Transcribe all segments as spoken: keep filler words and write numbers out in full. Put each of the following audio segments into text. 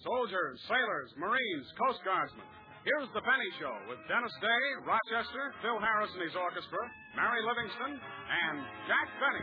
soldiers, sailors, Marines, Coast Guardsmen. Here's the Penny Show with Dennis Day, Rochester, Phil Harris and his orchestra, Mary Livingston, and Jack Benny.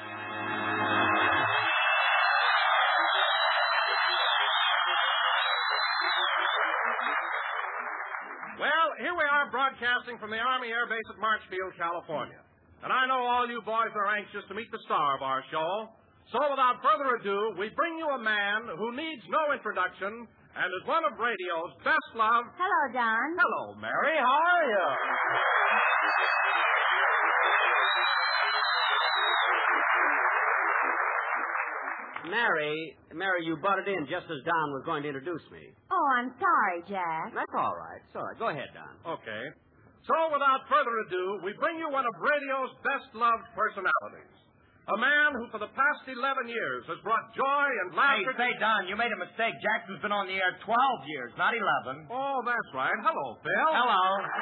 Well, here we are broadcasting from the Army Air Base at Marchfield, California. And I know all you boys are anxious to meet the star of our show. So without further ado, we bring you a man who needs no introduction and is one of radio's best loved... Hello, Don. Hello, Mary. How are you? Mary, Mary, you butted in just as Don was going to introduce me. Oh, I'm sorry, Jack. That's all right. It's all right. Go ahead, Don. Okay. So without further ado, we bring you one of radio's best loved personalities. A man who for the past eleven years has brought joy and laughter... Hey, say, Don, you made a mistake. Jackson's been on the air twelve years, not eleven. Oh, that's right. Hello, Phil. Hello.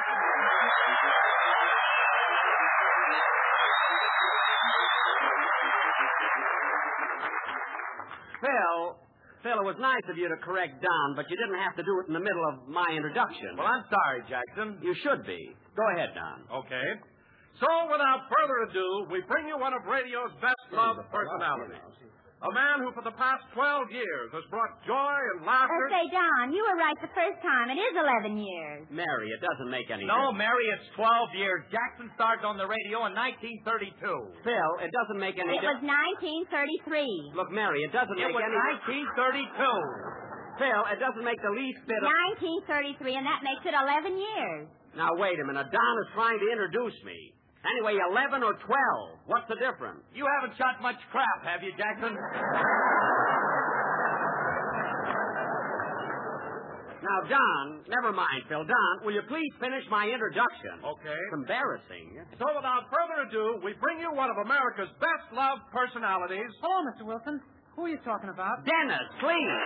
Phil, Phil, it was nice of you to correct Don, but you didn't have to do it in the middle of my introduction. Well, I'm sorry, Jackson. You should be. Go ahead, Don. Okay. So, without further ado, we bring you one of radio's best-loved personalities. A man who for the past twelve years has brought joy and laughter... Uh, say, Don, you were right the first time. It is eleven years. Mary, it doesn't make any No, sense. Mary, it's twelve years. Jackson started on the radio in nineteen thirty-two. Phil, it doesn't make any It was nineteen thirty-three. Look, Mary, it doesn't It make was any... nineteen thirty-two. Phil, it doesn't make the least bit of... nineteen thirty-three, and that makes it eleven years. Now, wait a minute. Don is trying to introduce me. Anyway, eleven or twelve. What's the difference? You haven't shot much crap, have you, Jackson? Now, Don, never mind, Phil. Don, will you please finish my introduction? Okay. It's embarrassing. So, without further ado, we bring you one of America's best-loved personalities. Hello, Mister Wilson. Who are you talking about? Dennis, please.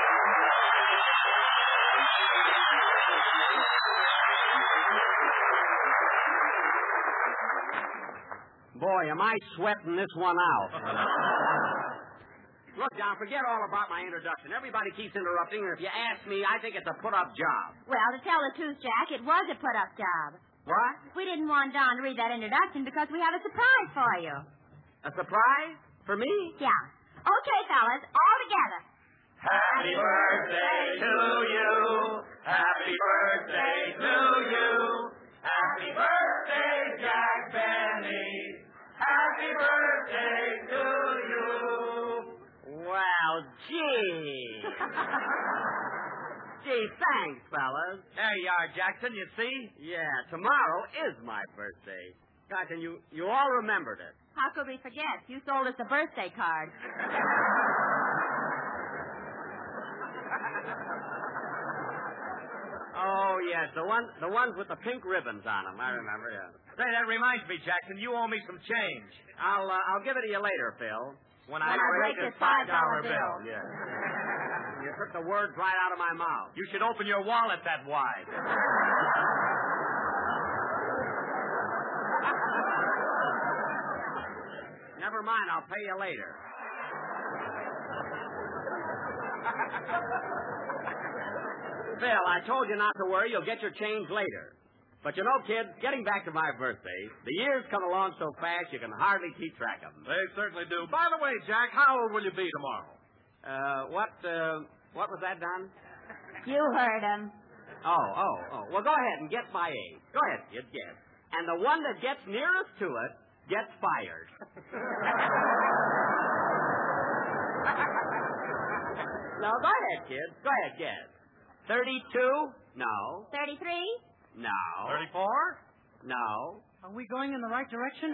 Boy, am I sweating this one out. Look, John, forget all about my introduction. Everybody keeps interrupting, and if you ask me, I think it's a put-up job. Well, to tell the truth, Jack, it was a put-up job. What? We didn't want Don to read that introduction because we have a surprise for you. A surprise? For me? Yeah. Okay, fellas, all together. Happy birthday to you. Happy birthday to you. Happy birthday, Jack Benny. Happy birthday to you. Well, gee. Gee, thanks, fellas. There you are, Jackson, you see? Yeah, tomorrow is my birthday. God, and you, you all remembered it. How could we forget? You sold us a birthday card. Oh, yes, the one, the ones with the pink ribbons on them. I remember, yeah. Say, that reminds me, Jackson, you owe me some change. I'll, uh, I'll give it to you later, Phil. When, When I break this five-dollar bill. Yeah. You took the words right out of my mouth. You should open your wallet that wide. Never mind, I'll pay you later. Phil, I told you not to worry. You'll get your change later. But you know, kids, getting back to my birthday, the years come along so fast you can hardly keep track of them. They certainly do. By the way, Jack, how old will you be tomorrow? Uh, what, uh, what was that, Don? You heard him. Oh, oh, oh. Well, go ahead and guess my age. Go ahead, kid, guess. And the one that gets nearest to it gets fired. No, go ahead, kid. Go ahead, guess. Thirty-two? No. Thirty-three? No. Thirty-four? No. Are we going in the right direction?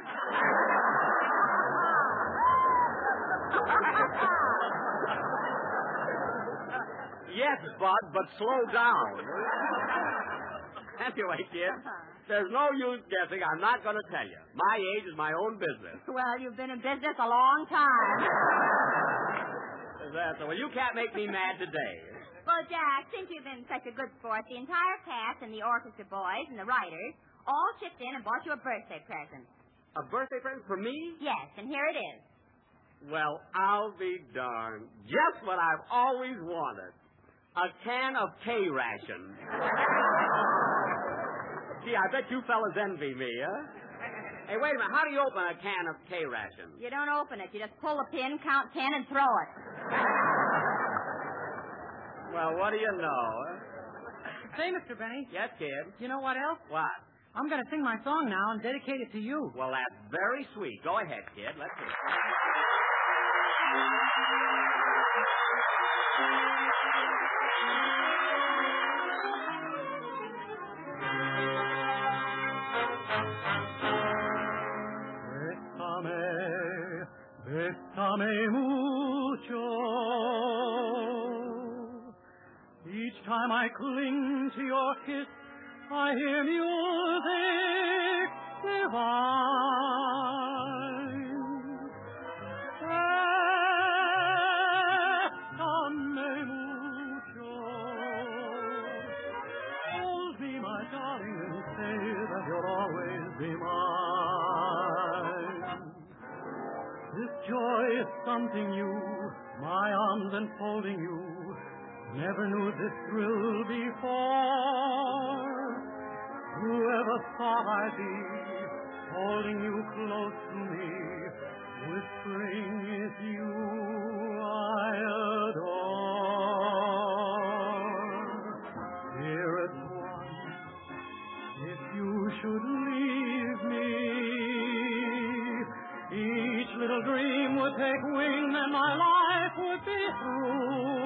Yes, Bud, but slow down. Anyway, kid, there's no use guessing. I'm not going to tell you. My age is my own business. Well, you've been in business a long time. Is that so? Well, you can't make me mad today. Well, Jack, since you've been such a good sport, the entire cast and the orchestra boys and the writers all chipped in and bought you a birthday present. A birthday present for me? Yes, and here it is. Well, I'll be darned. Just what I've always wanted. A can of K-rations. Gee, I bet you fellas envy me, huh? Hey, wait a minute. How do you open a can of K-rations? You don't open it. You just pull the pin, count ten, and throw it. Well, what do you know? Huh? Say, Mister Benny. Yes, kid. You know what else? What? I'm going to sing my song now and dedicate it to you. Well, that's very sweet. Go ahead, kid. Let's hear it. Bésame, bésame mucho. Each time I cling to your kiss, I hear music divine. Bésame mucho. Hold me, my darling, and say that you'll always be mine. This joy is something new, my arms enfolding you. Never knew this thrill before. Whoever thought I'd be holding you close to me, whispering it's you I adore. Dearest one, if you should leave me, each little dream would take wing and my life would be through.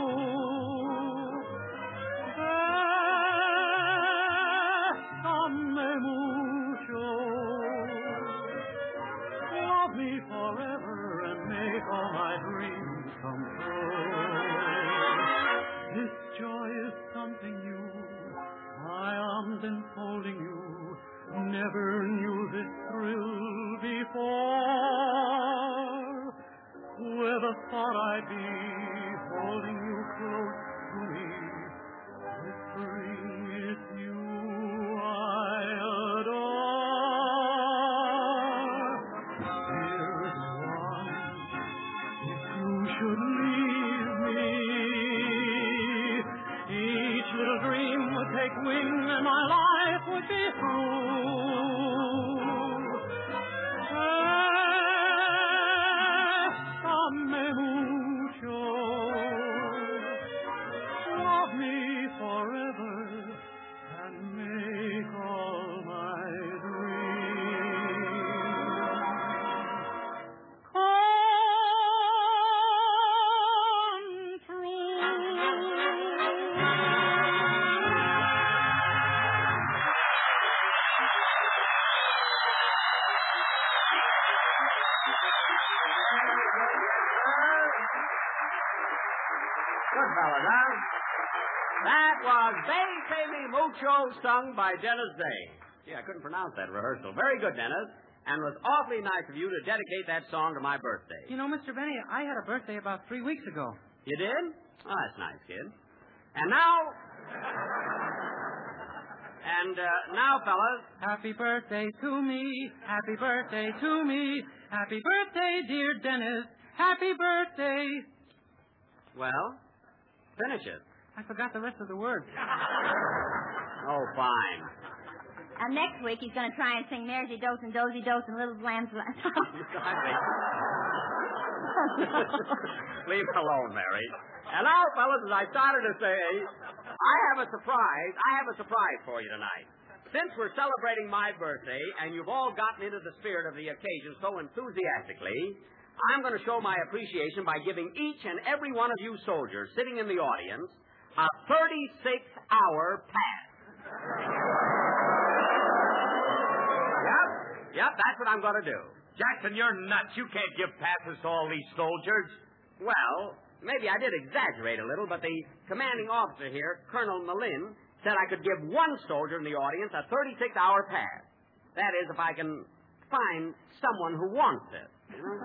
Bésame mucho. Love me forever and make all my dreams come true. This joy is something new, my arms enfolding you. Never knew this thrill before. Whoever thought I'd be holding you close to me, whispering it's you I adore. Dearest one, if you should leave me, each little dream would take wing and my life would be through. Bésame mucho. Love me forever and make all my dreams come true. Good fellas, huh? That was Bésame Mucho, sung by Dennis Day. Gee, I couldn't pronounce that rehearsal. Very good, Dennis. And it was awfully nice of you to dedicate that song to my birthday. You know, Mister Benny, I had a birthday about three weeks ago. You did? Oh, that's nice, kid. And now... And uh, now, fellas... Happy birthday to me, happy birthday to me, happy birthday, dear Dennis, happy birthday. Well, finish it. I forgot the rest of the words. Oh, fine. And next week he's going to try and sing Maresy Dose and Dozy Dose and Little Lamb's... Leave it alone, Mary. And now, fellas, as I started to say, I have a surprise. I have a surprise for you tonight. Since we're celebrating my birthday, and you've all gotten into the spirit of the occasion so enthusiastically, I'm going to show my appreciation by giving each and every one of you soldiers sitting in the audience a thirty-six hour pass. Yep, yep, that's what I'm going to do. Jackson, you're nuts. You can't give passes to all these soldiers. Well, maybe I did exaggerate a little, but the commanding officer here, Colonel Malin, said I could give one soldier in the audience a thirty-six hour pass. That is, if I can find someone who wants it. You know?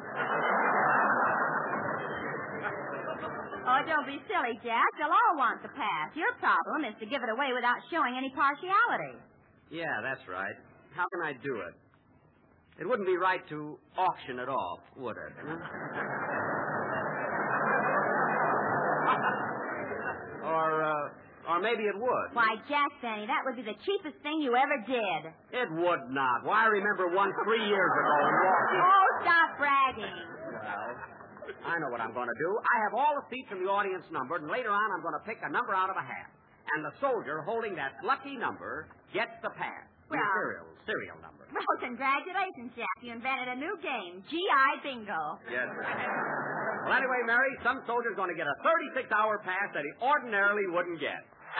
Oh, don't be silly, Jack. They'll all want the pass. Your problem is to give it away without showing any partiality. Yeah, that's right. How can I do it? It wouldn't be right to auction it off, would it? Or, uh, Or maybe it would. Why, Jack Benny, that would be the cheapest thing you ever did. It would not. Why, I remember one three years ago walking... Oh, stop bragging. Well, I know what I'm going to do. I have all the seats in the audience numbered, and later on I'm going to pick a number out of a hat. And the soldier holding that lucky number gets the pass. The Well- serial, serial number. Well, congratulations, Jack. You invented a new game, G I Bingo. Yes. Well, anyway, Mary, some soldier's going to get a thirty-six hour pass that he ordinarily wouldn't get.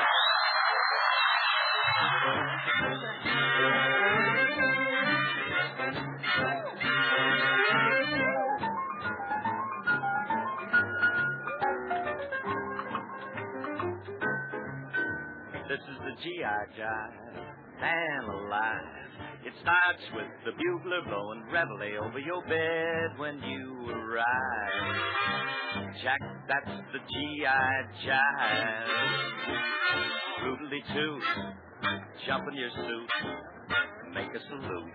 This is the G I Jive, analyze. It starts with the bugler blowing reveille over your bed when you arrive. Jack, that's the G I Jive. Brutally too, jump in your suit, make a salute.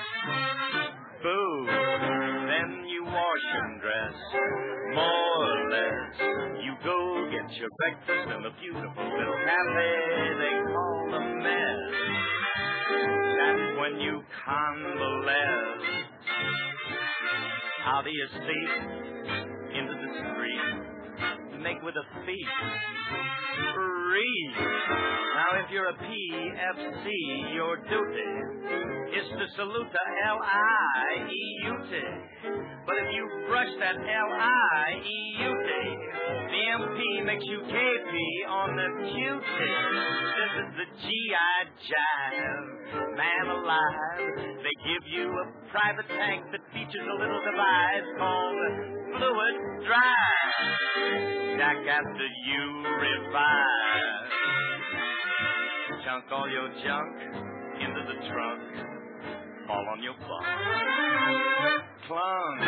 Boo, then you wash and dress, more or less. You go get your breakfast in the beautiful little cafe they call a mess. That's when you convalesce. Out of your seat, into the street, make with a feet. Free. Now, if you're a P F C, your duty is to salute the L I E U T. But if you brush that L I E U T, the M P makes you K P on the Q-tip. This is the G I Jive, man alive. They give you a private tank that features a little device called Fluid Drive. Jack, after you revive, chunk all your junk into the trunk, fall on your bunk, clunk.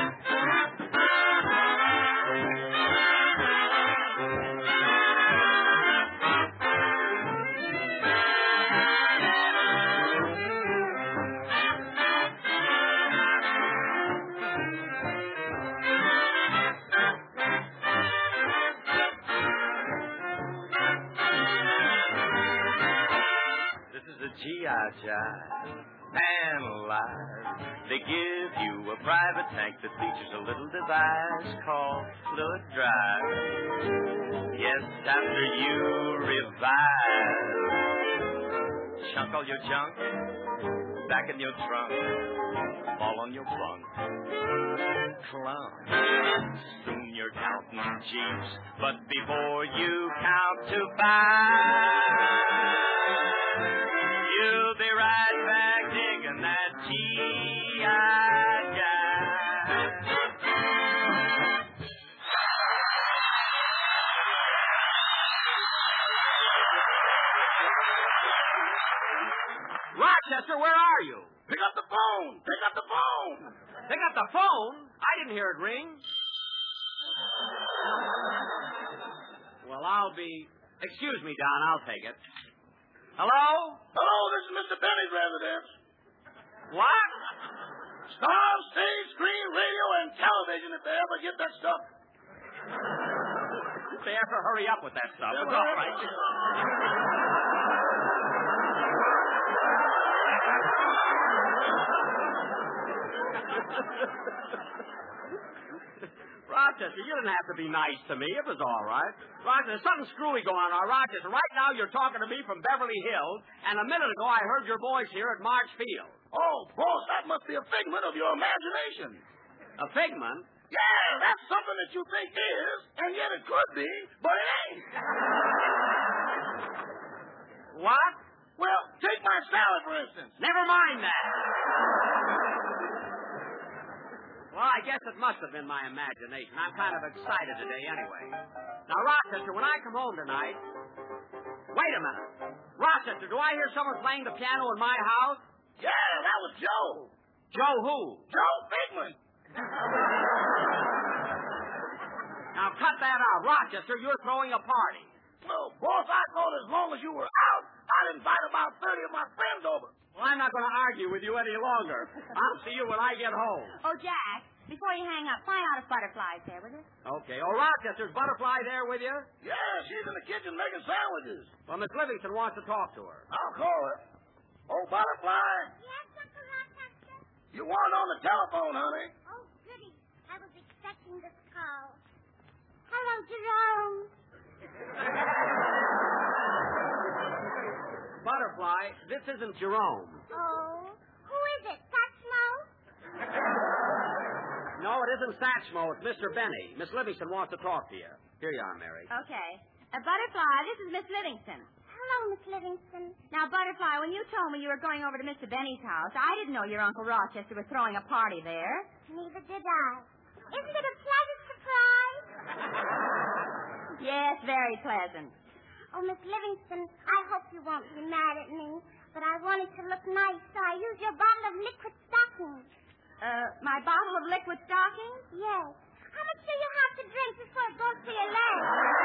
G I Jive, analyze. They give you a private tank that features a little device called Fluid Drive. Yes, after you revive, chunk all your junk back in your trunk, fall on your bunk, clunk. Soon you're counting Jeeps, but before you count to five, you'll be right back digging that G I Jive. Rochester, where are you? Pick up the phone. Pick up the phone. Pick up the phone? I didn't hear it ring. Well, I'll be... Excuse me, Don. I'll take it. Hello? Hello, this is Mister Benny's residence. What? Star, stage, screen, radio, and television if they ever get that stuff. They have to hurry up with that stuff. Yeah, It's all right. Rochester, you didn't have to be nice to me. It was all right. Rochester, there's something screwy going on. Rochester, right now you're talking to me from Beverly Hills, and a minute ago I heard your voice here at March Field. Oh, boss, that must be a figment of your imagination. A figment? Yeah, that's something that you think is, and yet it could be, but it ain't. What? Well, take my salad, for instance. Never mind that. Well, I guess it must have been my imagination. I'm kind of excited today anyway. Now, Rochester, when I come home tonight... Wait a minute. Rochester, do I hear someone playing the piano in my house? Yeah, that was Joe. Joe who? Joe Figment. Now, cut that out. Rochester, you're throwing a party. Well, boss, I thought as long as you were out, I'd invite about thirty of my friends over. Well, I'm not going to argue with you any longer. I'll see you when I get home. Oh, Jack, before you hang up, find out if Butterfly's there, will you? Okay. Oh, Rochester's Butterfly there with you? Yeah, she's in the kitchen making sandwiches. Well, Miss Livingston wants to talk to her. I'll call her. Oh, Butterfly, Yes, Uncle Rochester? you weren't on the telephone, honey. Oh, goody. I was expecting this call. Hello, Jerome. Butterfly, this isn't Jerome. Oh, who is it? Satchmo? No, it isn't Satchmo. It's Mister Benny. Miss Livingston wants to talk to you. Here you are, Mary. Okay. Uh, Butterfly, this is Miss Livingston. Hello, Miss Livingston. Now, Butterfly, when you told me you were going over to Mister Benny's house, I didn't know your Uncle Rochester was throwing a party there. Neither did I. Isn't it a pleasant surprise? Yes, very pleasant. Oh, Miss Livingston, I hope you won't be mad at me, but I wanted to look nice, so I used your bottle of liquid stockings. Uh, my bottle of liquid stocking? Yes. How much do you have to drink before it goes to your legs?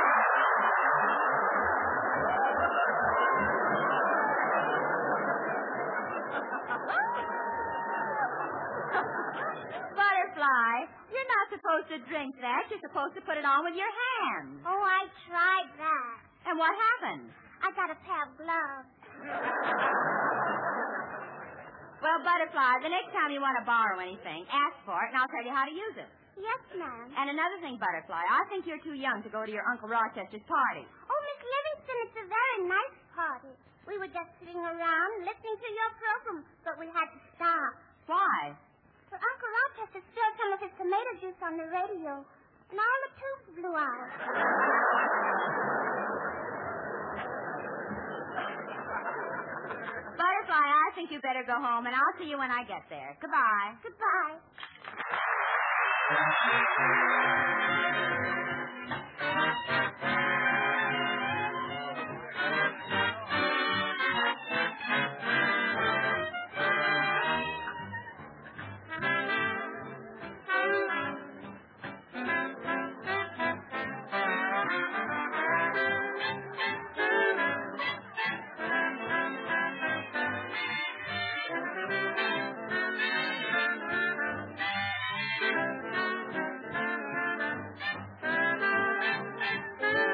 Butterfly, you're not supposed to drink that. You're supposed to put it on with your hands. Oh, I tried that. And what happened? I got a pair of gloves. Well, Butterfly, the next time you want to borrow anything, ask for it, and I'll tell you how to use it. Yes, ma'am. And another thing, Butterfly, I think you're too young to go to your Uncle Rochester's party. Oh, Miss Livingston, it's a very nice party. We were just sitting around listening to your program, but we had to stop. Why? For Uncle Rochester spilled some of his tomato juice on the radio, and all the tubes blew out. Butterfly, I think you better go home, and I'll see you when I get there. Goodbye. Goodbye. Thank you.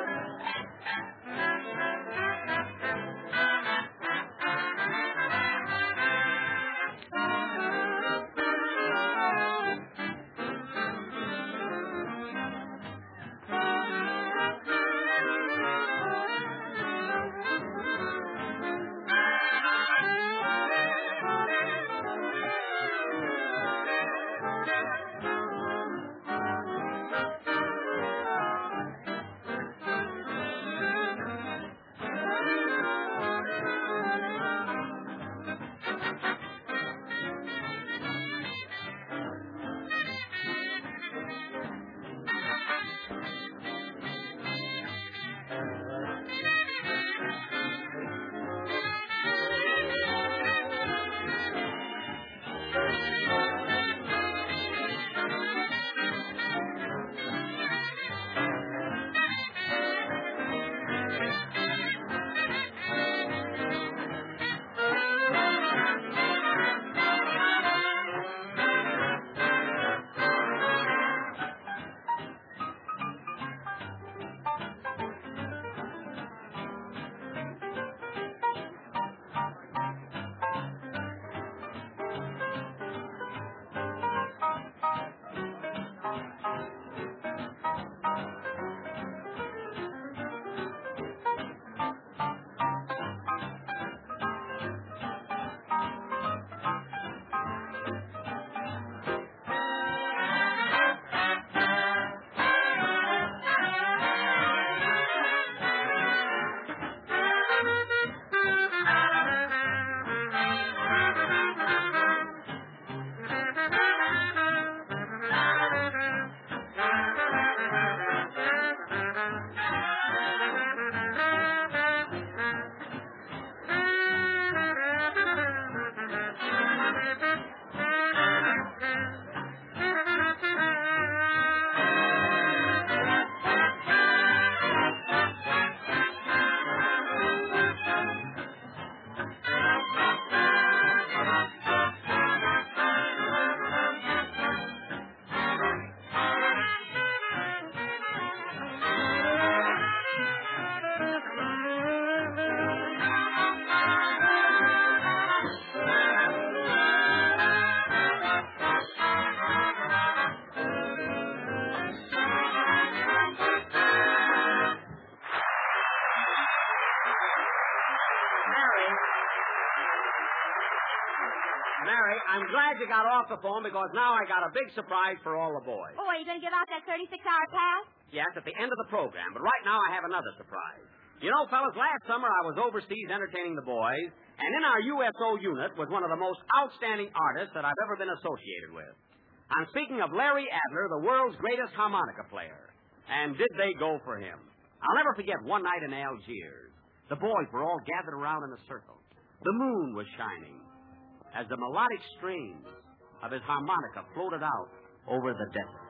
Mary, I'm glad you got off the phone because now I got a big surprise for all the boys. Oh, are you going to give out that thirty-six hour pass? Yes, at the end of the program, but right now I have another surprise. You know, fellas, last summer I was overseas entertaining the boys, and in our U S O unit was one of the most outstanding artists that I've ever been associated with. I'm speaking of Larry Adler, the world's greatest harmonica player. And did they go for him? I'll never forget one night in Algiers. The boys were all gathered around in a circle. The moon was shining as the melodic strains of his harmonica floated out over the desert.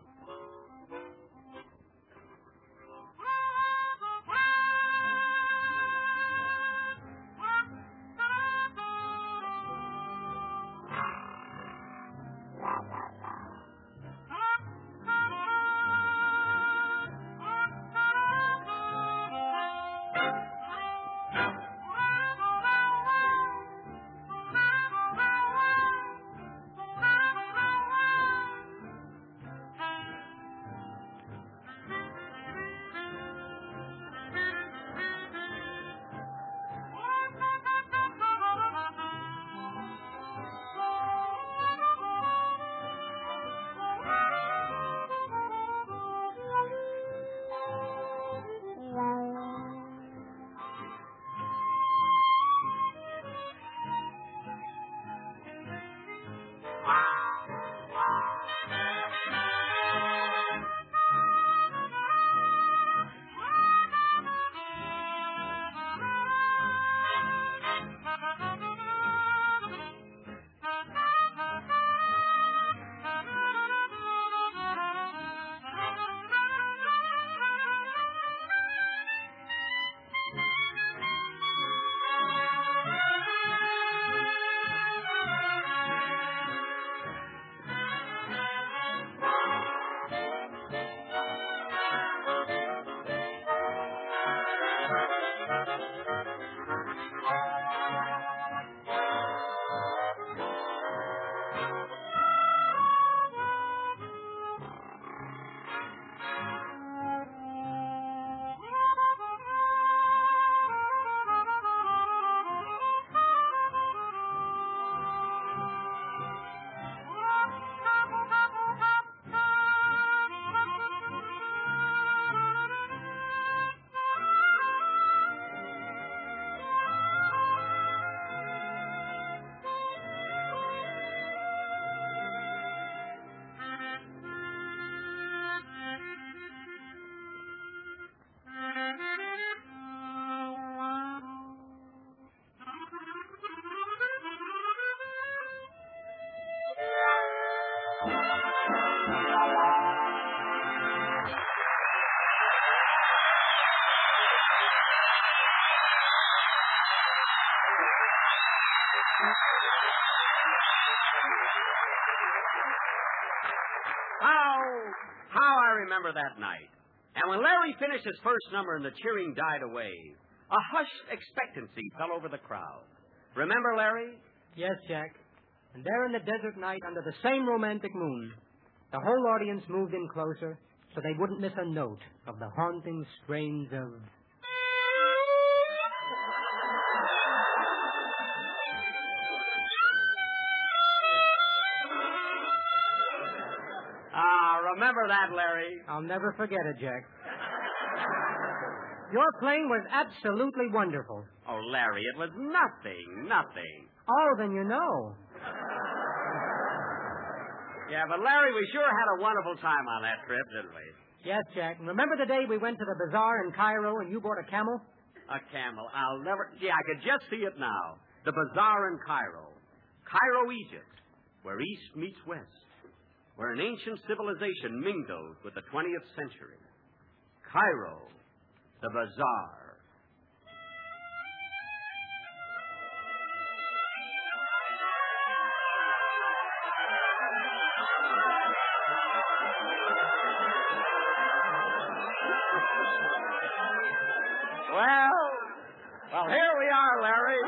How, how I remember that night. And when Larry finished his first number and the cheering died away, a hushed expectancy fell over the crowd. Remember, Larry? Yes, Jack. And there in the desert night under the same romantic moon, the whole audience moved in closer so they wouldn't miss a note of the haunting strains of... Ah, remember that, Larry? I'll never forget it, Jack. Your playing was absolutely wonderful. Oh, Larry, it was nothing, nothing. Oh, then you know. Yeah, but Larry, we sure had a wonderful time on that trip, didn't we? Yes, Jack. Remember the day we went to the bazaar in Cairo and you bought a camel? A camel. I'll never... Gee, I could just see it now. The bazaar in Cairo. Cairo, Egypt, where East meets West. Where an ancient civilization mingled with the twentieth century. Cairo, the bazaar. Well, well, here we are, Larry.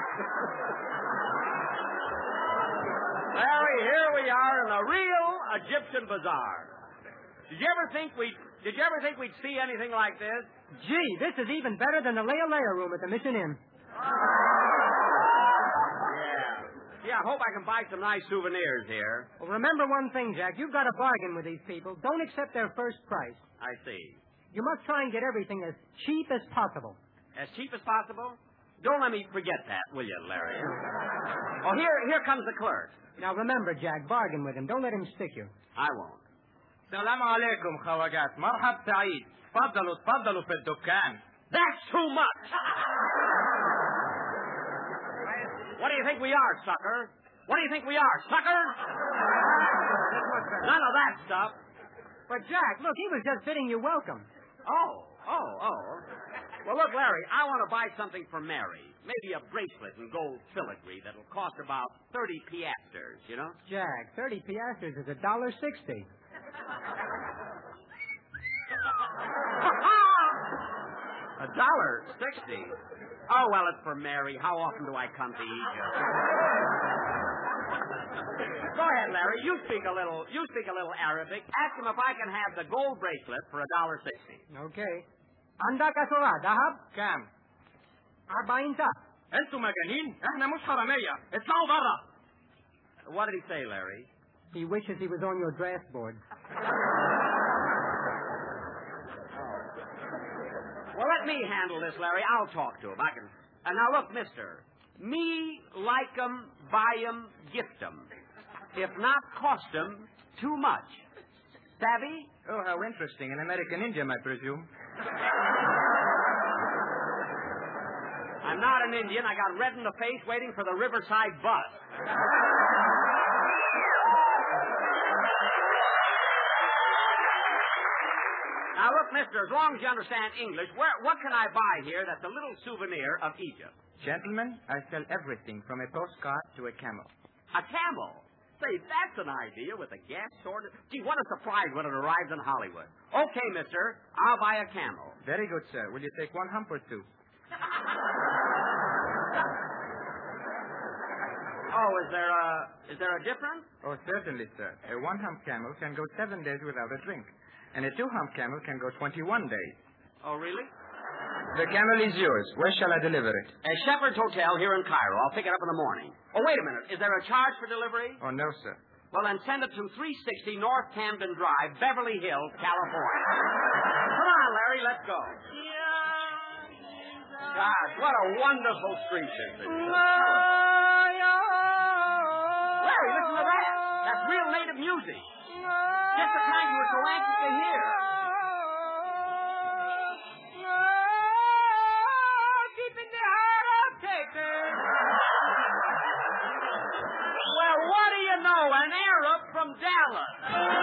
Larry, here we are in the real Egyptian bazaar. Did you ever think we'd Did you ever think we'd see anything like this? Gee, this is even better than the Leia Leia room at the Mission Inn. Yeah. Yeah, I hope I can buy some nice souvenirs here. Well, remember one thing, Jack. You've got to bargain with these people. Don't accept their first price. I see. You must try and get everything as cheap as possible. As cheap as possible? Don't let me forget that, will you, Larry? Oh, here, here comes the clerk. Now, remember, Jack, bargain with him. Don't let him stick you. I won't. السلام عليكم خواجات مرحب سعيد تفضلوا تفضلوا في الدكان. That's too much. What do you think we are, sucker? What do you think we are, sucker? None of that stuff. But, Jack, look, he was just bidding you welcome. Oh, oh, oh. Well, look, Larry, I want to buy something for Mary. Maybe a bracelet in gold filigree that'll cost about thirty piastres, you know? Jack, thirty piastres is a dollar sixty. A dollar sixty? Oh, well, it's for Mary. How often do I come to Egypt? Go ahead, Larry. You speak a little. You speak a little Arabic. Ask him if I can have the gold bracelet for a dollar sixty. Okay. عندك أسرة ذهب؟ كام؟ أربعين تاء. انتوا مجانين؟ احنا مش حرامية. اطلعوا برا. What did he say, Larry? He wishes he was on your draft board. Well, let me handle this, Larry. I'll talk to him. I can. And now, look, mister. Me like 'em, buy 'em, gift 'em. If not cost 'em too much. Savvy? Oh, how interesting. An American Indian, I presume. I'm not an Indian. I got red in the face waiting for the Riverside bus. Now, look, mister, as long as you understand English, where, what can I buy here that's a little souvenir of Egypt? Gentlemen, I sell everything from a postcard to a camel. A camel? Say, that's an idea with a gas sword. Gee, what a surprise when it arrives in Hollywood. Okay, mister, I'll buy a camel. Very good, sir. Will you take one hump or two? Oh, is there a is there a difference? Oh, certainly, sir. A one-hump camel can go seven days without a drink, and a two-hump camel can go twenty-one days. Oh, really? The camel is yours. Where shall I deliver it? A Shepherd's Hotel here in Cairo. I'll pick it up in the morning. Oh, wait a minute. Is there a charge for delivery? Oh, no, sir. Well, then send it to three sixty North Camden Drive, Beverly Hills, California. Come on, Larry, let's go. Gosh, what a wonderful street this is. Larry, listen to that. That's real native music. Just the kind you were so anxious to hear. Well, what do you know? An Arab from Dallas.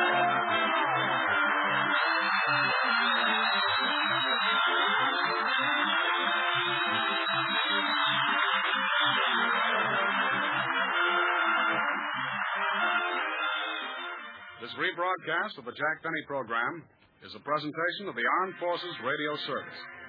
This rebroadcast of the Jack Benny program is a presentation of the Armed Forces Radio Service.